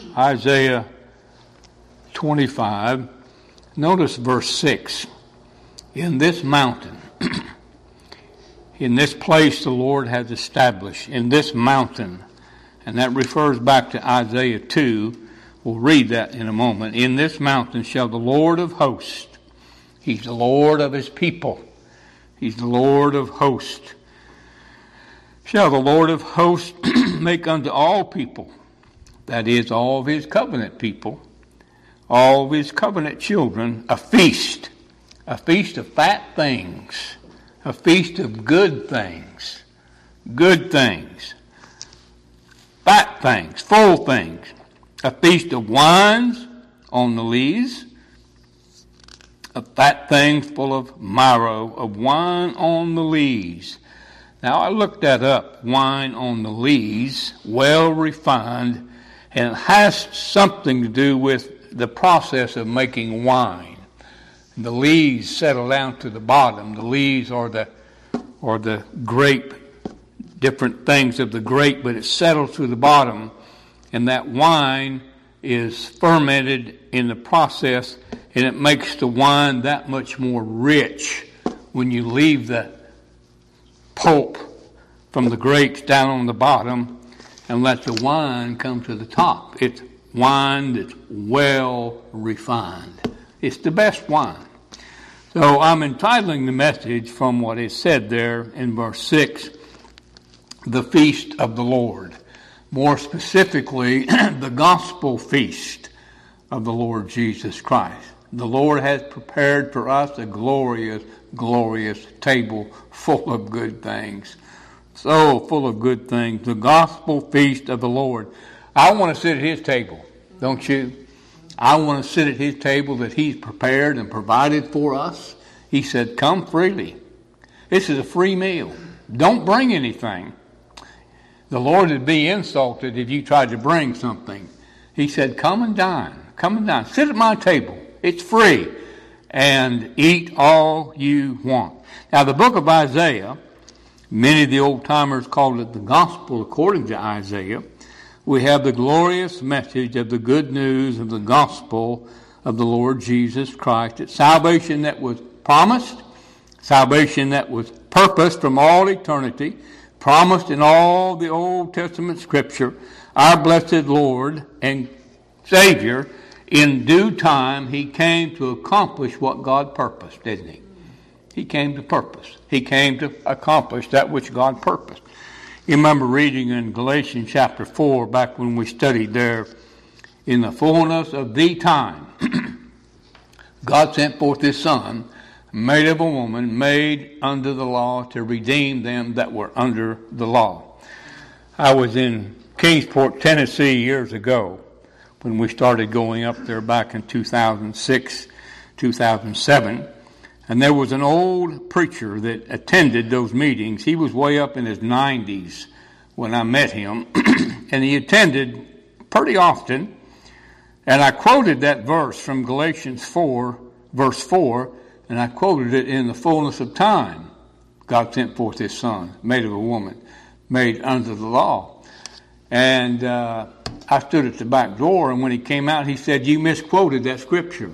Isaiah 25. Notice verse 6. In this mountain, in this place the Lord has established, in this mountain, and that refers back to Isaiah 2. We'll read that in a moment. In this mountain shall the Lord of hosts, He's the Lord of His people, He's the Lord of hosts, shall the Lord of hosts make unto all people, that is, all of His covenant people, all of His covenant children, a feast of fat things, a feast of good things, fat things, full things, a feast of wines on the lees, of fat things full of marrow, of wine on the lees. Now I looked that up, wine on the lees, well refined, and it has something to do with the process of making wine. The lees settle down to the bottom. The lees are the grape, different things of the grape, but it settles to the bottom, and that wine is fermented in the process, and it makes the wine that much more rich when you leave the pulp from the grapes down on the bottom and let the wine come to the top. It's wine that's well refined. It's the best wine. So I'm entitling the message from what is said there in verse 6, the feast of the Lord. More specifically, the gospel feast of the Lord Jesus Christ. The Lord has prepared for us a glorious, glorious table full of good things. So full of good things. The gospel feast of the Lord. I want to sit at His table, don't you? I want to sit at His table that He's prepared and provided for us. He said, come freely. This is a free meal. Don't bring anything. The Lord would be insulted if you tried to bring something. He said, come and dine. Come and dine. Sit at my table. It's free. And eat all you want. Now, the book of Isaiah, many of the old-timers called it the gospel according to Isaiah. We have the glorious message of the good news of the gospel of the Lord Jesus Christ. It's salvation that was promised, salvation that was purposed from all eternity, promised in all the Old Testament Scripture. Our blessed Lord and Savior, in due time, He came to accomplish what God purposed, didn't He? He came to purpose. He came to accomplish that which God purposed. You remember reading in Galatians chapter 4, back when we studied there, in the fullness of the time, God sent forth His Son, made of a woman, made under the law, to redeem them that were under the law. I was in Kingsport, Tennessee years ago when we started going up there back in 2006, 2007. And there was an old preacher that attended those meetings. He was way up in his 90s when I met him. And he attended pretty often. And I quoted that verse from Galatians 4, verse 4, and I quoted it in the fullness of time. God sent forth His Son, made of a woman, made under the law. And I stood at the back door, and when he came out, he said, you misquoted that scripture.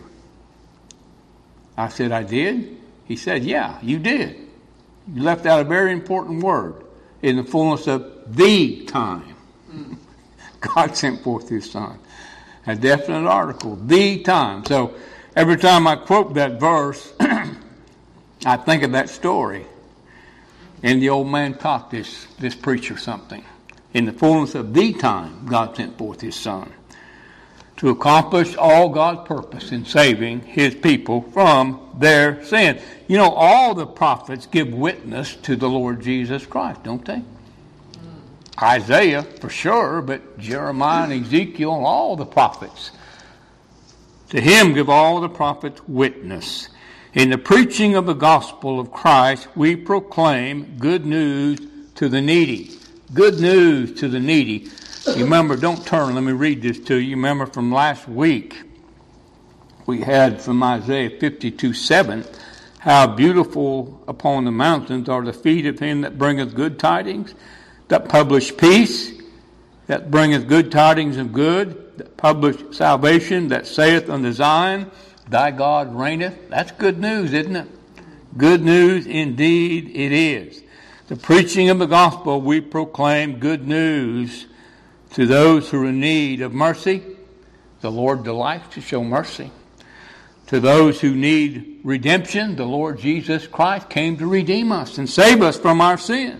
I said, I did? He said, yeah, you did. You left out a very important word. In the fullness of the time. God sent forth His Son. A definite article, the time. So every time I quote that verse, I think of that story. And the old man taught this preacher something. In the fullness of the time, God sent forth His Son to accomplish all God's purpose in saving His people from their sin. You know, all the prophets give witness to the Lord Jesus Christ, don't they? Isaiah, for sure, but Jeremiah and Ezekiel, all the prophets. To Him give all the prophets witness. In the preaching of the gospel of Christ, we proclaim good news to the needy. Good news to the needy. You remember, don't turn, let me read this to you. You remember from last week, we had from Isaiah 52:7, how beautiful upon the mountains are the feet of him that bringeth good tidings, that publish peace, that bringeth good tidings of good, that publish salvation, that saith unto Zion, thy God reigneth. That's good news, isn't it? Good news indeed it is. The preaching of the gospel, we proclaim good news to those who are in need of mercy. The Lord delights to show mercy. To those who need redemption, the Lord Jesus Christ came to redeem us and save us from our sin.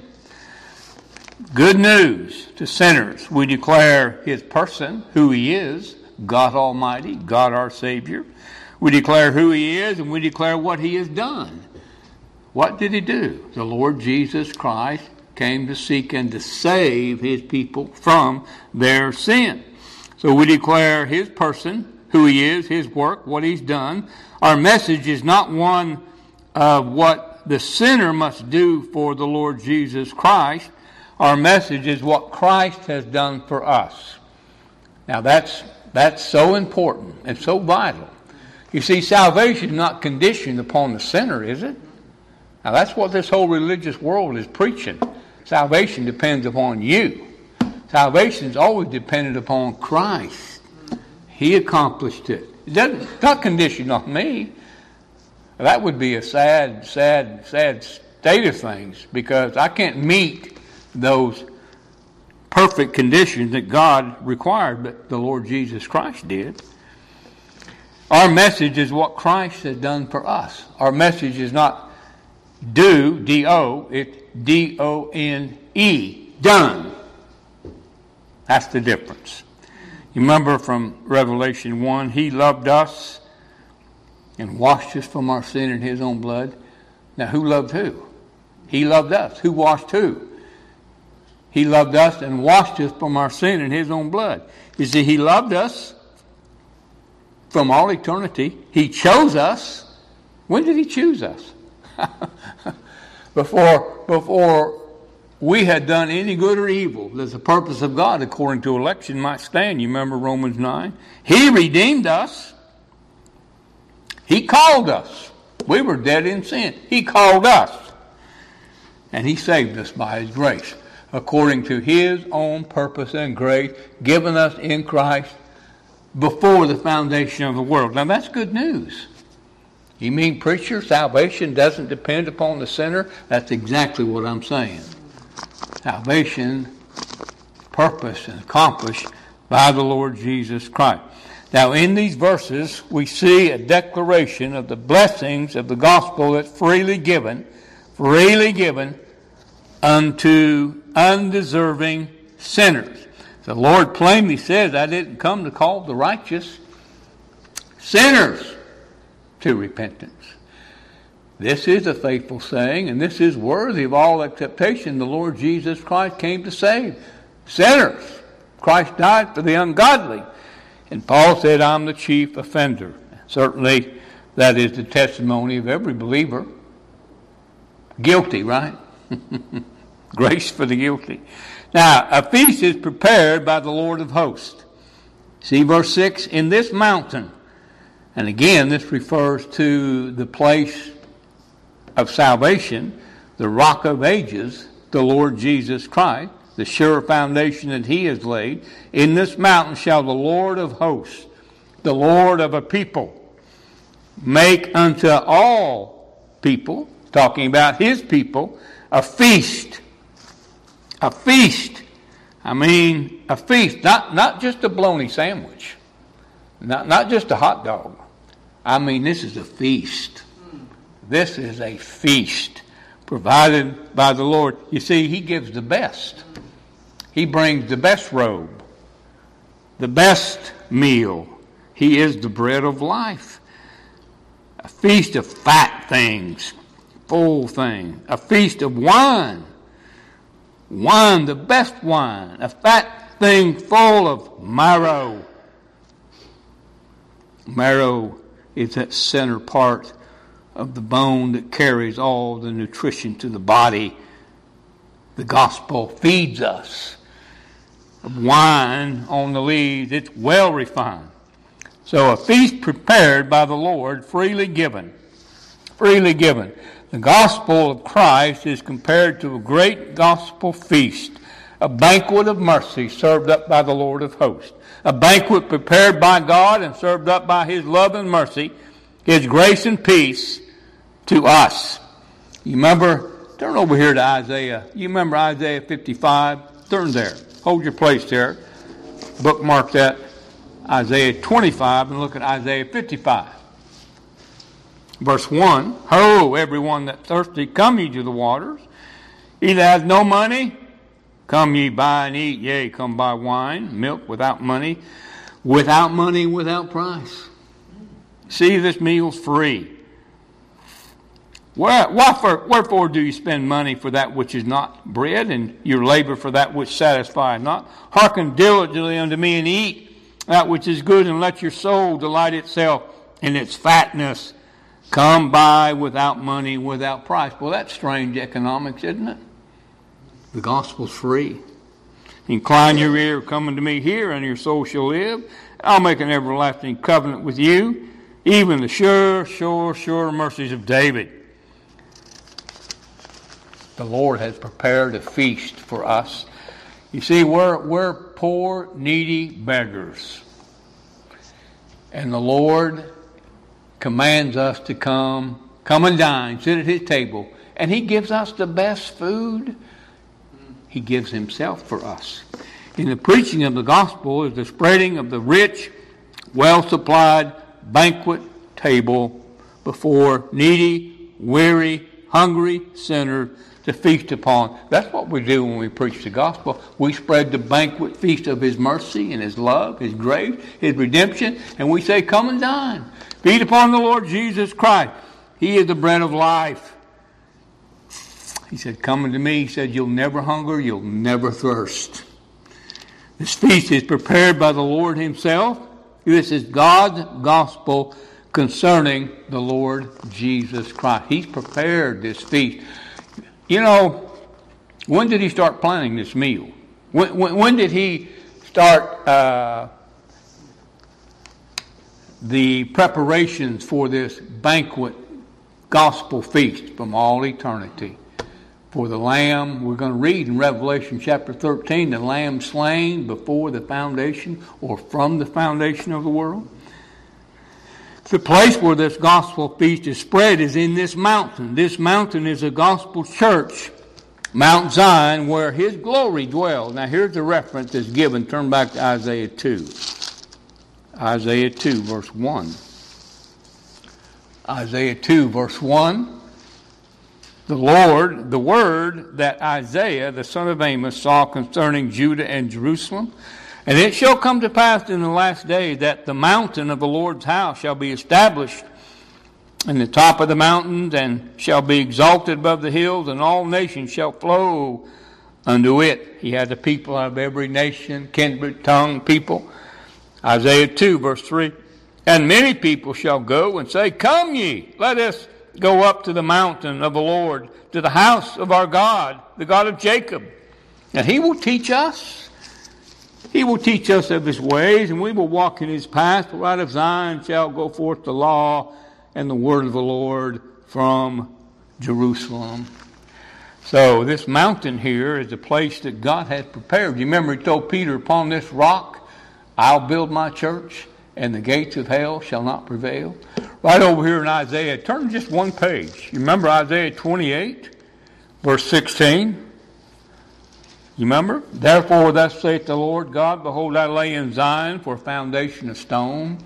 Good news to sinners. We declare his person, who he is, God Almighty, God our Savior. We declare who he is, and we declare what he has done. What did he do? The Lord Jesus Christ came to seek and to save his people from their sin. So we declare his person, who he is, his work, what he's done. Our message is not one of what the sinner must do for the Lord Jesus Christ. Our message is what Christ has done for us. Now that's so important and so vital. You see, salvation is not conditioned upon the sinner, is it? Now that's what this whole religious world is preaching. Salvation depends upon you. Salvation is always dependent upon Christ. He accomplished it. It's not conditioned on me. That would be a sad state of things, because I can't meet those perfect conditions that God required, but the Lord Jesus Christ did. Our message is what Christ has done for us. Our message is not do, D-O, it's D-O-N-E, done. That's the difference. You remember from Revelation 1, he loved us and washed us from our sin in his own blood. Now, who loved who? He loved us. Who washed who? He loved us and washed us from our sin in his own blood. You see, he loved us from all eternity. He chose us. When did he choose us? Before we had done any good or evil, that the purpose of God according to election might stand. You remember Romans 9? He redeemed us. He called us. We were dead in sin. He called us. And he saved us by his grace, according to his own purpose and grace, given us in Christ before the foundation of the world. Now that's good news. You mean, preacher, salvation doesn't depend upon the sinner? That's exactly what I'm saying. Salvation, purpose, and accomplished by the Lord Jesus Christ. Now, in these verses, we see a declaration of the blessings of the gospel that's freely given unto undeserving sinners. The Lord plainly says, I didn't come to call the righteous, sinners to repentance. This is a faithful saying, and this is worthy of all acceptation. The Lord Jesus Christ came to save sinners. Christ died for the ungodly. And Paul said, I'm the chief offender. Certainly, that is the testimony of every believer. Guilty, right? Grace for the guilty. Now, a feast is prepared by the Lord of hosts. See verse 6, in this mountain. And again, this refers to the place of salvation, the rock of ages, the Lord Jesus Christ, the sure foundation that he has laid. In this mountain shall the Lord of hosts, the Lord of a people, make unto all people, talking about his people, a feast. A feast. I mean, a feast, not just a bologna sandwich, not just a hot dog. I mean, this is a feast. This is a feast provided by the Lord. You see, he gives the best. He brings the best robe, the best meal. He is the bread of life. A feast of fat things, full things. A feast of wine. Wine, the best wine. A fat thing full of marrow. Marrow is that center part of the bone that carries all the nutrition to the body. The gospel feeds us. Wine on the leaves, it's well refined. So a feast prepared by the Lord, freely given. Freely given. The gospel of Christ is compared to a great gospel feast, A banquet of mercy served up by the Lord of hosts. A banquet prepared by God and served up by His love and mercy, His grace and peace to us. You remember, turn over here to Isaiah. You remember Isaiah 55? Turn there. Hold your place there. Bookmark that. Isaiah 25 and look at Isaiah 55. Verse 1, Ho, everyone that thirsty, come ye to the waters. He that hath no money, come ye buy and eat. Yea, come buy wine, milk without money, without price. See, this meal's free. Wherefore do you spend money for that which is not bread, and your labor for that which satisfieth not? Hearken diligently unto me, and eat that which is good, and let your soul delight itself in its fatness. Come buy without money, without price. Well, that's strange economics, isn't it? The gospel's free. Incline your ear, come unto me here, and your soul shall live. I'll make an everlasting covenant with you, even the sure mercies of David. The Lord has prepared a feast for us. You see, we're poor, needy beggars. And the Lord commands us to come and dine, sit at His table. And He gives us the best food. He gives Himself for us. In the preaching of the gospel is the spreading of the rich, well-supplied banquet table before needy, weary, hungry sinners to feast upon. That's what we do when we preach the gospel. We spread the banquet feast of His mercy and His love, His grace, His redemption, and we say, come and dine. Feed upon the Lord Jesus Christ. He is the bread of life. He said, come unto me. He said, you'll never hunger, you'll never thirst. This feast is prepared by the Lord Himself. This is God's gospel concerning the Lord Jesus Christ. He's prepared this feast. You know, when did He start planning this meal? When did He start the preparations for this banquet gospel feast? From all eternity. For the Lamb, we're going to read in Revelation chapter 13, the Lamb slain before the foundation or from the foundation of the world. The place where this gospel feast is spread is in this mountain. This mountain is a gospel church, Mount Zion, where His glory dwells. Now here's the reference that's given. Turn back to Isaiah 2. Isaiah 2, verse 1. Isaiah 2, verse 1. The word that Isaiah, the son of Amos, saw concerning Judah and Jerusalem. And it shall come to pass in the last day that the mountain of the Lord's house shall be established in the top of the mountains, and shall be exalted above the hills, and all nations shall flow unto it. He had the people out of every nation, kindred, tongue, people. Isaiah 2, verse 3. And many people shall go and say, come ye, let us go up to the mountain of the Lord, to the house of our God, the God of Jacob. And He will teach us. He will teach us of His ways, and we will walk in His paths. For out of Zion shall go forth the law and the word of the Lord from Jerusalem. So this mountain here is a place that God has prepared. You remember He told Peter, upon this rock I'll build my church, and the gates of hell shall not prevail. Right over here in Isaiah, turn just one page. You remember Isaiah 28, verse 16? You remember? Therefore, thus saith the Lord God, behold, I lay in Zion for a foundation of stone,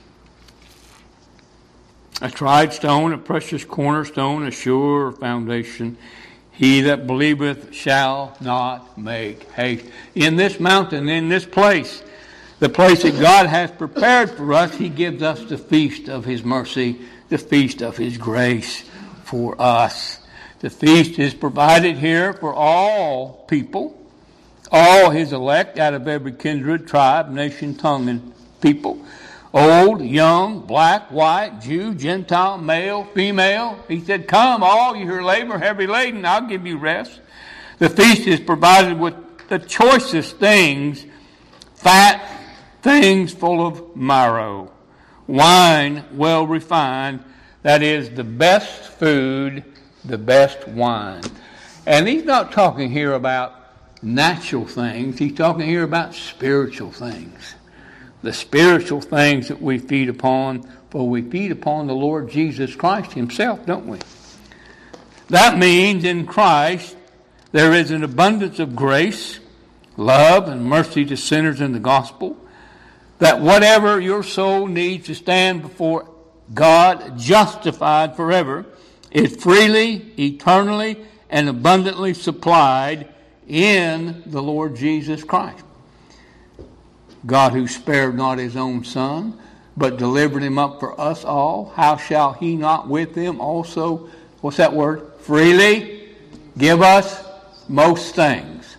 a tried stone, a precious cornerstone, a sure foundation. He that believeth shall not make haste. In this mountain, in this place, the place that God has prepared for us, He gives us the feast of His mercy, the feast of His grace for us. The feast is provided here for all people, all His elect out of every kindred, tribe, nation, tongue, and people. Old, young, black, white, Jew, Gentile, male, female. He said, come, all you who are labor heavy laden, I'll give you rest. The feast is provided with the choicest things, fat things full of marrow, wine well refined, that is the best food, the best wine. And He's not talking here about natural things. He's talking here about spiritual things. The spiritual things that we feed upon, for we feed upon the Lord Jesus Christ himself, don't we? That means in Christ there is an abundance of grace, love, and mercy to sinners in the gospel, that whatever your soul needs to stand before God justified forever is freely, eternally, and abundantly supplied in the Lord Jesus Christ. God, who spared not his own Son, but delivered him up for us all, how shall he not with him also, what's that word? Freely give us most things.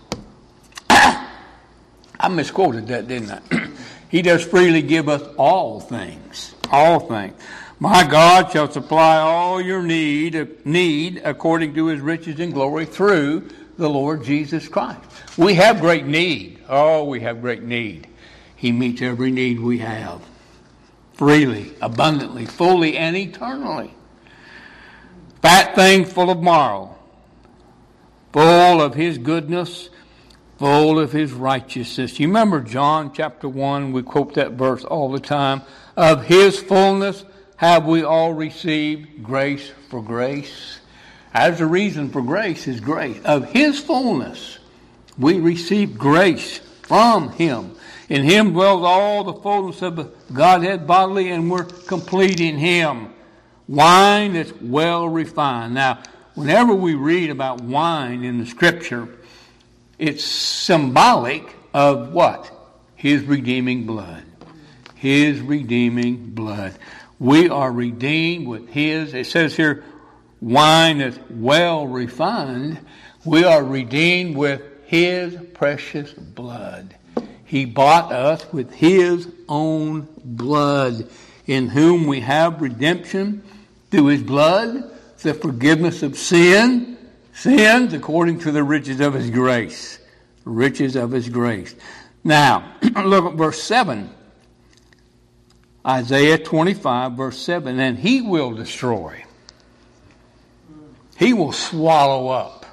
I misquoted that, didn't I? He does freely give us all things. All things. My God shall supply all your need according to his riches and glory through the Lord Jesus Christ. We have great need. Oh, we have great need. He meets every need we have. Freely, abundantly, fully, and eternally. Fat things full of marrow. Full of his goodness. Full of his righteousness. You remember John chapter 1, we quote that verse all the time. Of his fullness have we all received grace for grace. As a reason for grace is grace. Of his fullness we receive grace from him. In him dwells all the fullness of the Godhead bodily, and we're complete in him. Wine that's well refined. Now, whenever we read about wine in the Scripture, it's symbolic of what? His redeeming blood. His redeeming blood. We are redeemed with his, it says here, wine that's well refined. We are redeemed with his precious blood. He bought us with his own blood, in whom we have redemption through his blood, the forgiveness of sins according to the riches of his grace. Riches of his grace. Now, look at verse 7. Isaiah 25, verse 7. And he will destroy. He will swallow up.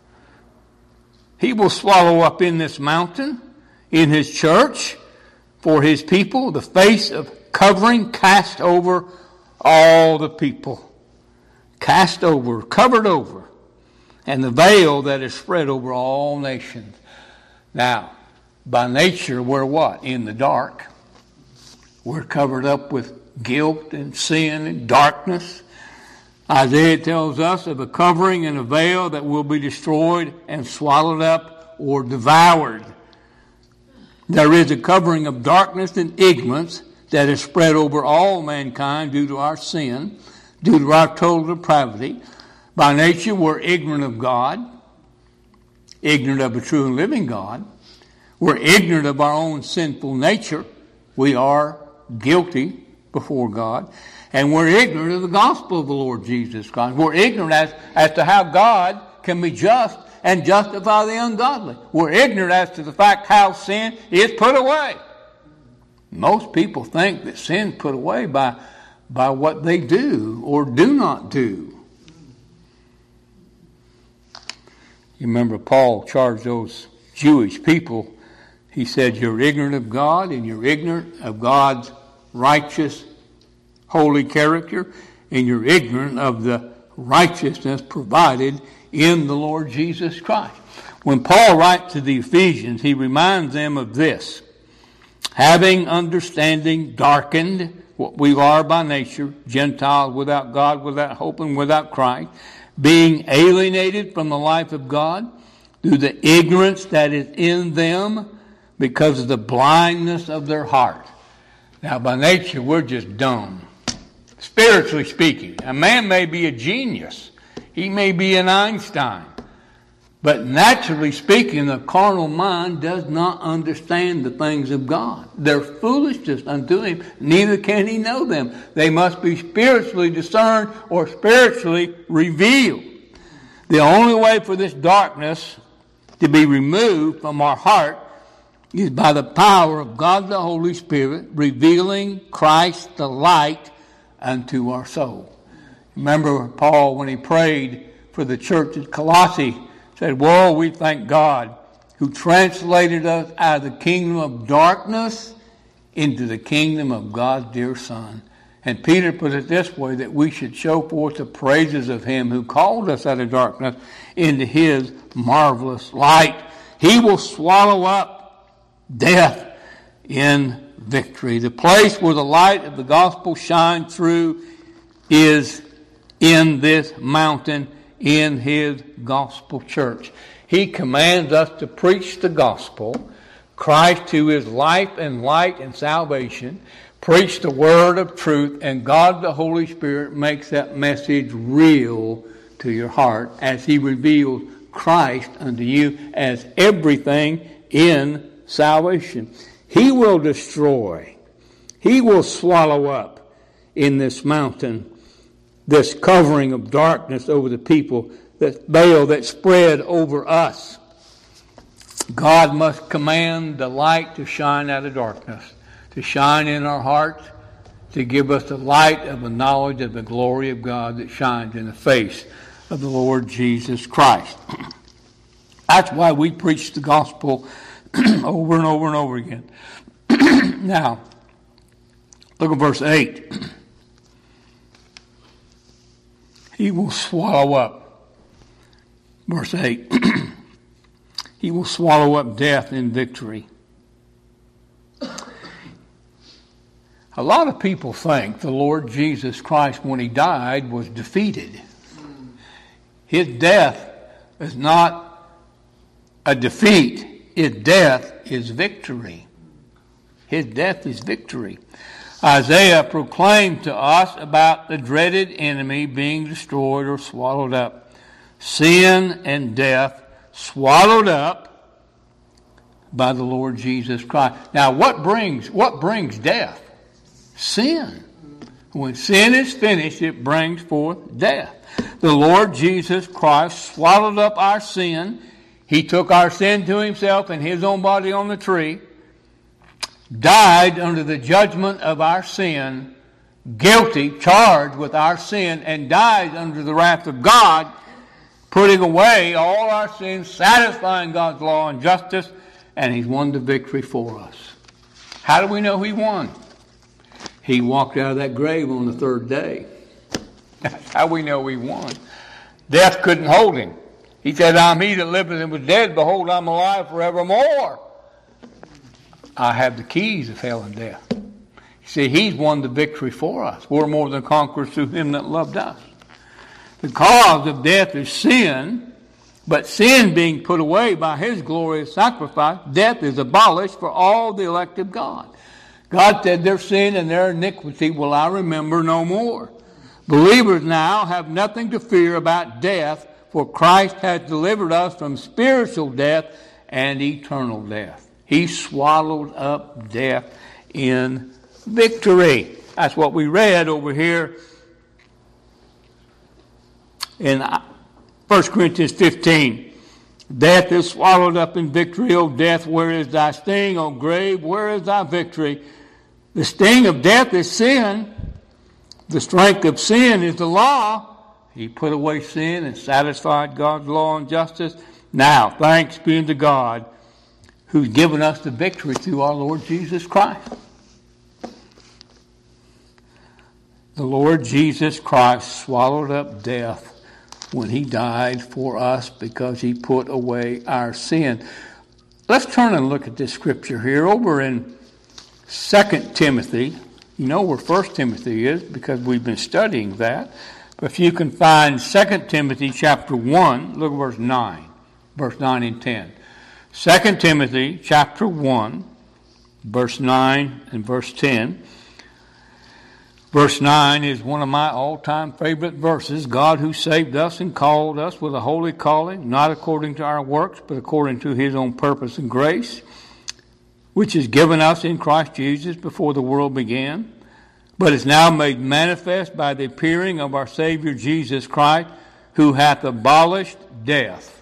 He will swallow up in this mountain, in his church, for his people, the face of covering cast over all the people. Cast over, covered over. And the veil that is spread over all nations. Now, by nature, we're what? In the dark. We're covered up with guilt and sin and darkness. Isaiah tells us of a covering and a veil that will be destroyed and swallowed up or devoured. There is a covering of darkness and ignorance that is spread over all mankind due to our sin, due to our total depravity. By nature, we're ignorant of God, ignorant of a true and living God. We're ignorant of our own sinful nature. We are guilty before God. And we're ignorant of the gospel of the Lord Jesus Christ. We're ignorant as to how God can be just and justify the ungodly. We're ignorant as to the fact how sin is put away. Most people think that sin's put away by what they do or do not do. You remember Paul charged those Jewish people. He said, you're ignorant of God and you're ignorant of God's righteous, holy character, and you're ignorant of the righteousness provided in the Lord Jesus Christ. When Paul writes to the Ephesians, he reminds them of this. Having understanding darkened, what we are by nature, Gentiles without God, without hope, and without Christ, being alienated from the life of God through the ignorance that is in them because of the blindness of their heart. Now, by nature, we're just dumb. Spiritually speaking, a man may be a genius. He may be an Einstein. But naturally speaking, the carnal mind does not understand the things of God. They're foolishness unto him, neither can he know them. They must be spiritually discerned or spiritually revealed. The only way for this darkness to be removed from our heart is by the power of God the Holy Spirit revealing Christ the light unto our soul. Remember Paul when he prayed for the church at Colossae, said, "Whoa, we thank God who translated us out of the kingdom of darkness into the kingdom of God's dear Son. And Peter put it this way, that we should show forth the praises of him who called us out of darkness into his marvelous light. He will swallow up death in victory. The place where the light of the gospel shines through is in this mountain, in his gospel church. He commands us to preach the gospel, Christ who is life and light and salvation, preach the word of truth, and God the Holy Spirit makes that message real to your heart as he reveals Christ unto you as everything in salvation. He will destroy, he will swallow up in this mountain this covering of darkness over the people, that veil that spread over us. God must command the light to shine out of darkness, to shine in our hearts, to give us the light of the knowledge of the glory of God that shines in the face of the Lord Jesus Christ. That's why we preach the gospel over and over and over again. Now, look at verse 8. He will swallow up. Verse 8. He will swallow up death in victory. A lot of people think the Lord Jesus Christ, when he died, was defeated. His death is not a defeat. His death is victory. His death is victory. Isaiah proclaimed to us about the dreaded enemy being destroyed or swallowed up. Sin and death swallowed up by the Lord Jesus Christ. Now, what brings death? Sin. When sin is finished, it brings forth death. The Lord Jesus Christ swallowed up our sin. He took our sin to himself in his own body on the tree, died under the judgment of our sin, guilty, charged with our sin, and died under the wrath of God, putting away all our sins, satisfying God's law and justice, and he's won the victory for us. How do we know he won? He walked out of that grave on the third day. That's how we know he won. Death couldn't hold him. He said, I'm he that liveth and was dead. Behold, I'm alive forevermore. I have the keys of hell and death. You see, he's won the victory for us. We're more than conquerors through him that loved us. The cause of death is sin, but sin being put away by his glorious sacrifice, death is abolished for all the elect of God. God said, their sin and their iniquity will I remember no more. Believers now have nothing to fear about death, for Christ has delivered us from spiritual death and eternal death. He swallowed up death in victory. That's what we read over here in 1 Corinthians 15. Death is swallowed up in victory. O death, where is thy sting? O grave, where is thy victory? The sting of death is sin. The strength of sin is the law. He put away sin and satisfied God's law and justice. Now, thanks be unto God, who's given us the victory through our Lord Jesus Christ. The Lord Jesus Christ swallowed up death when he died for us because he put away our sin. Let's turn and look at this scripture here over in 2 Timothy. You know where 1 Timothy is because we've been studying that. But if you can find 2 Timothy chapter 1, look at verse 9. Verse 9 and 10. 2 Timothy chapter 1, verse 9 and verse 10. Verse 9 is one of my all-time favorite verses. God who saved us and called us with a holy calling, not according to our works, but according to his own purpose and grace, which is given us in Christ Jesus before the world began, but is now made manifest by the appearing of our Savior Jesus Christ, who hath abolished death.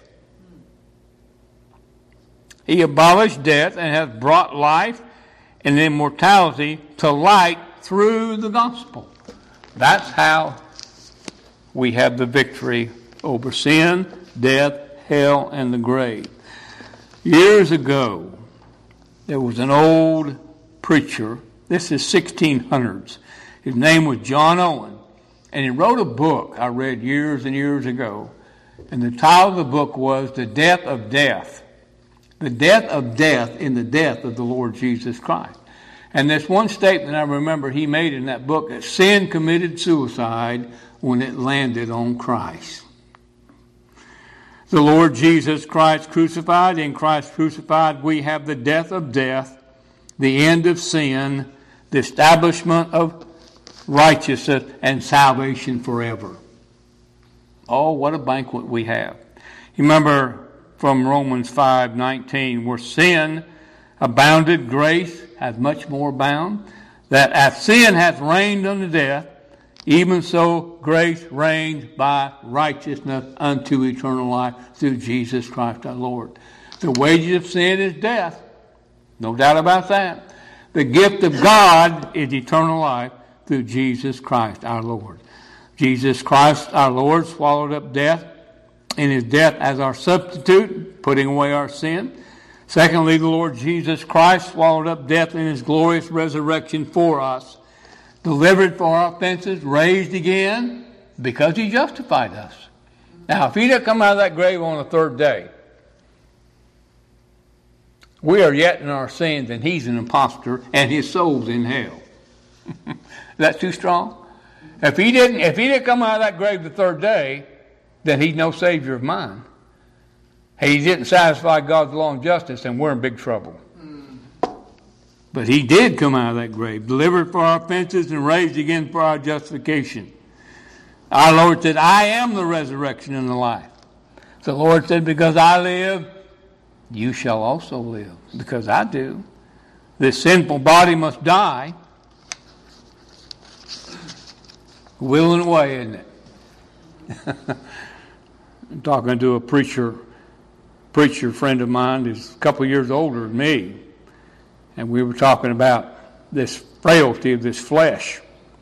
He abolished death and hath brought life and immortality to light through the gospel. That's how we have the victory over sin, death, hell, and the grave. Years ago, there was an old preacher. This is 1600s. His name was John Owen. And he wrote a book I read years and years ago. And the title of the book was The Death of Death. The death of death in the death of the Lord Jesus Christ. And this one statement I remember he made in that book, that sin committed suicide when it landed on Christ. The Lord Jesus Christ crucified. In Christ crucified, we have the death of death, the end of sin, the establishment of righteousness, and salvation forever. Oh, what a banquet we have. You remember from Romans 5:19, where sin abounded, grace hath much more abound, that as sin hath reigned unto death, even so grace reigns by righteousness unto eternal life through Jesus Christ our Lord. The wages of sin is death. No doubt about that. The gift of God is eternal life through Jesus Christ our Lord. Jesus Christ our Lord swallowed up death in his death as our substitute, putting away our sin. Secondly, the Lord Jesus Christ swallowed up death in his glorious resurrection for us, delivered for our offenses, raised again, because he justified us. Now, if he didn't come out of that grave on the third day, we are yet in our sins, and he's an imposter, and his soul's in hell. Is that too strong? If he didn't come out of that grave the third day, then he's no Savior of mine. He didn't satisfy God's law and justice, and we're in big trouble. But he did come out of that grave, delivered for our offenses and raised again for our justification. Our Lord said, I am the resurrection and the life. The Lord said, because I live, you shall also live. Because I do. This sinful body must die. Willing away, isn't it? I'm talking to a preacher friend of mine who's a couple of years older than me. And we were talking about this frailty of this flesh.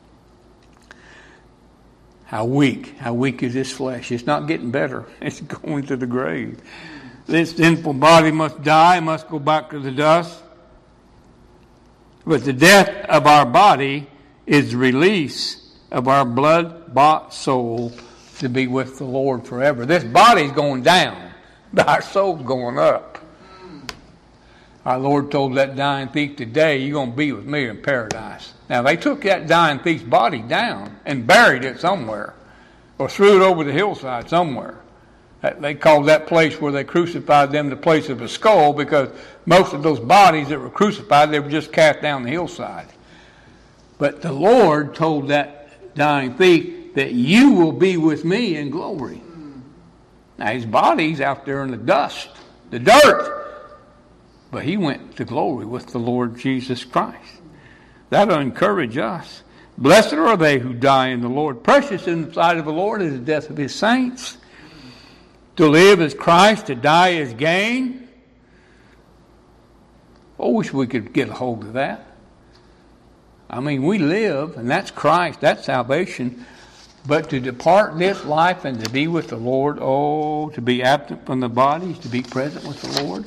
How weak is this flesh? It's not getting better. It's going to the grave. This sinful body must die, must go back to the dust. But the death of our body is the release of our blood-bought soul to be with the Lord forever. This body's going down, but our soul's going up. Our Lord told that dying thief, today you're going to be with me in paradise. Now, they took that dying thief's body down and buried it somewhere, or threw it over the hillside somewhere. They called that place where they crucified them the place of a skull, because most of those bodies that were crucified, they were just cast down the hillside. But the Lord told that dying thief that you will be with me in glory. Now, his body's out there in the dust, the dirt. But he went to glory with the Lord Jesus Christ. That'll encourage us. Blessed are they who die in the Lord. Precious in the sight of the Lord is the death of his saints. To live is Christ, to die is gain. I wish we could get a hold of that. I mean, we live, and that's Christ, that's salvation. But to depart this life and to be with the Lord, to be absent from the body is to be present with the Lord.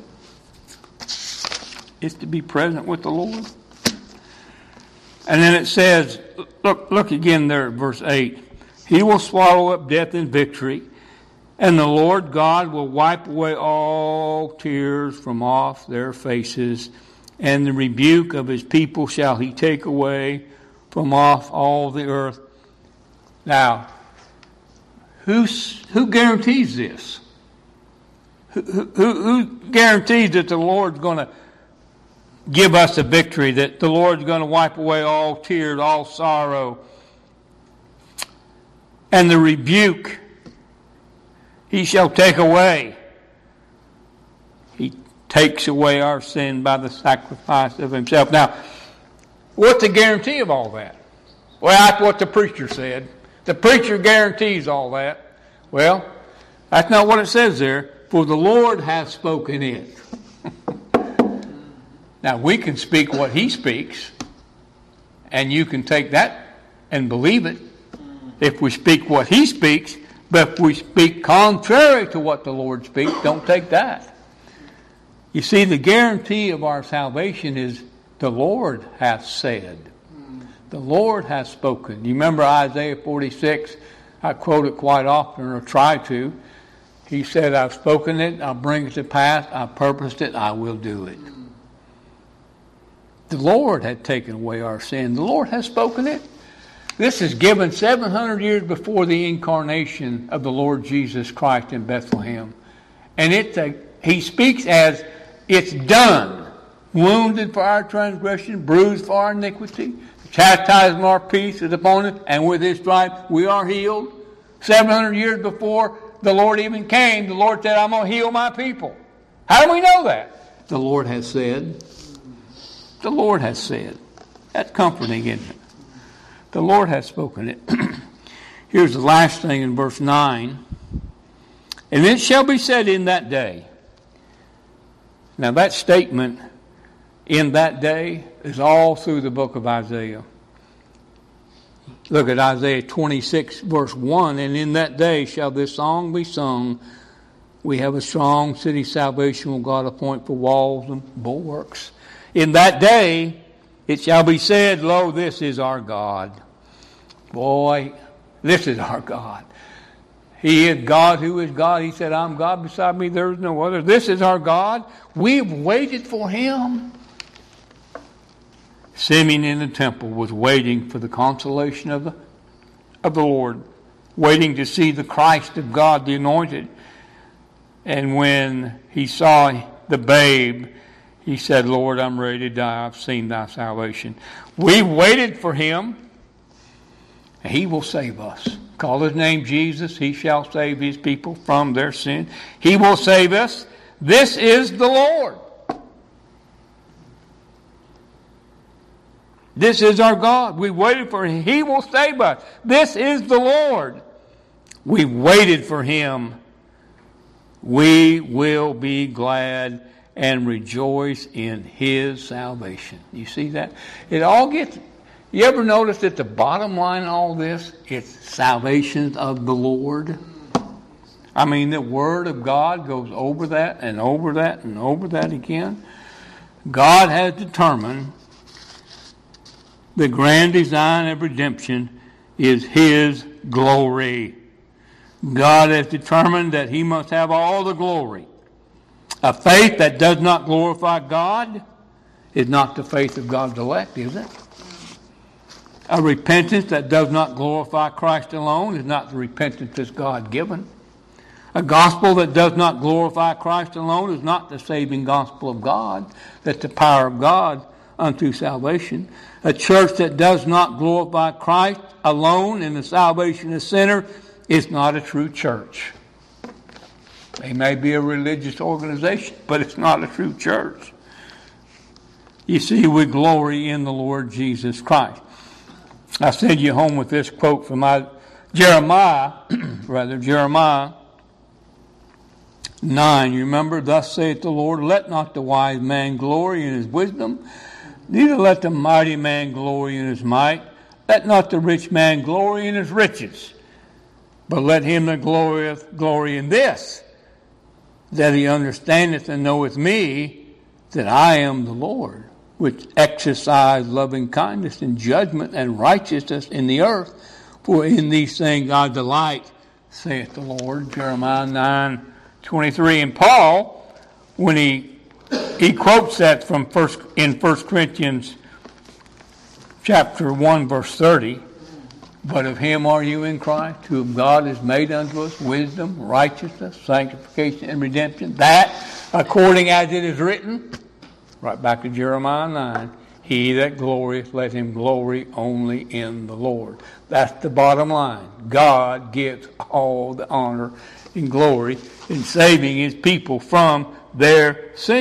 It's to be present with the Lord. And then it says, look again there at verse 8. He will swallow up death in victory, and the Lord God will wipe away all tears from off their faces, and the rebuke of his people shall he take away from off all the earth. Now, who guarantees this? Who guarantees that the Lord's going to give us a victory, that the Lord's going to wipe away all tears, all sorrow, and the rebuke he shall take away? He takes away our sin by the sacrifice of himself. Now, what's the guarantee of all that? Well, that's what the preacher said. The preacher guarantees all that. Well, that's not what it says there. For the Lord hath spoken it. Now, we can speak what he speaks, and you can take that and believe it if we speak what he speaks. But if we speak contrary to what the Lord speaks, don't take that. You see, the guarantee of our salvation is the Lord hath said. The Lord hath spoken. You remember Isaiah 46? I quote it quite often, or try to. He said, I've spoken it, I'll bring it to pass, I've purposed it, I will do it. The Lord had taken away our sin. The Lord has spoken it. This is given 700 years before the incarnation of the Lord Jesus Christ in Bethlehem. And He speaks as, it's done. Wounded for our transgression, bruised for our iniquity. The chastisement of our peace is upon us, and with His stripes we are healed. 700 years before the Lord even came, the Lord said, I'm going to heal my people. How do we know that? The Lord has said. The Lord has said. That's comforting, isn't it? The Lord has spoken it. Here's the last thing in verse 9. And it shall be said in that day. Now that statement, in that day, is all through the book of Isaiah. Look at Isaiah 26, verse 1. And in that day shall this song be sung. We have a strong city salvation will God appoint for walls and bulwarks. In that day it shall be said, Lo, this is our God. Boy, this is our God. He is God who is God. He said, I'm God, beside me there is no other. This is our God. We've waited for Him. Simeon in the temple was waiting for the consolation of the Lord, waiting to see the Christ of God, the anointed. And when he saw the babe, he said, Lord, I'm ready to die. I've seen thy salvation. We've waited for Him. And He will save us. Call His name Jesus. He shall save His people from their sin. He will save us. This is the Lord. This is our God. We waited for Him. He will save us. This is the Lord. We waited for Him. We will be glad and rejoice in His salvation. You see that? It all gets... You ever notice that the bottom line in all this is salvation of the Lord? I mean, the Word of God goes over that and over that and over that again. God has determined the grand design of redemption is His glory. God has determined that He must have all the glory. A faith that does not glorify God is not the faith of God's elect, is it? A repentance that does not glorify Christ alone is not the repentance that's God-given. A gospel that does not glorify Christ alone is not the saving gospel of God, that's the power of God unto salvation. A church that does not glorify Christ alone in the salvation of sinner is not a true church. They may be a religious organization, but it's not a true church. You see, we glory in the Lord Jesus Christ. I send you home with this quote from Jeremiah 9. You remember, thus saith the Lord, let not the wise man glory in his wisdom, neither let the mighty man glory in his might. Let not the rich man glory in his riches, but let him that glorieth glory in this, that he understandeth and knoweth me, that I am the Lord, which exercise loving kindness and judgment and righteousness in the earth. For in these things I delight, saith the Lord. Jeremiah 9:23. And Paul, when he quotes that from 1 Corinthians chapter 1, verse 30, but of Him are you in Christ, whom God has made unto us wisdom, righteousness, sanctification, and redemption. That, according as it is written, right back to Jeremiah 9, he that glorieth, let him glory only in the Lord. That's the bottom line. God gives all the honor and glory in saving His people from their sin.